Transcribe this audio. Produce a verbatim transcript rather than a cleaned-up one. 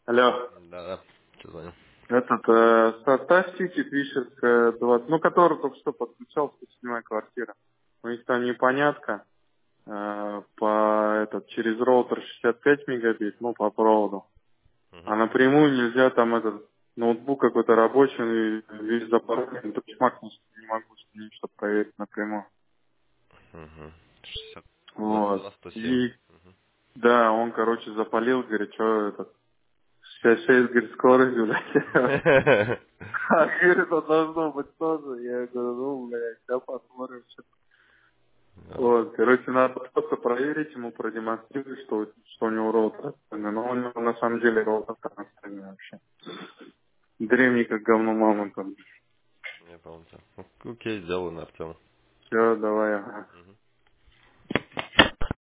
Алло. Да, да. Что звонил? Этот, э, Стар Сити, Вишерская, двадцать, ну, который только что подключался к седьмой квартире. У них там непонятка, э, по, этот, через роутер шестьдесят пять мегабит, ну, по проводу. А Угу. напрямую нельзя, там этот, ноутбук какой-то рабочий, весь запаролен, то есть максимум не могу ничего что проверить напрямую. Угу. шестьдесят двадцать Вот. два сто семь. И, да, он, короче, запалил, говорит, что этот, шестьдесят шесть, говорит, скорость, блядь. А, говорит, это должно быть тоже. Я говорю, ну, блядь, сейчас посмотрим. Что... Вот, короче, надо просто проверить, ему продемонстрировать, что, что у него роутер отстойный. Но у него на самом деле роутер там отстойный вообще. Древний, как говно мама там. Я понял тебя. Окей, сделаю на Артема. Все, давай, ага. Угу.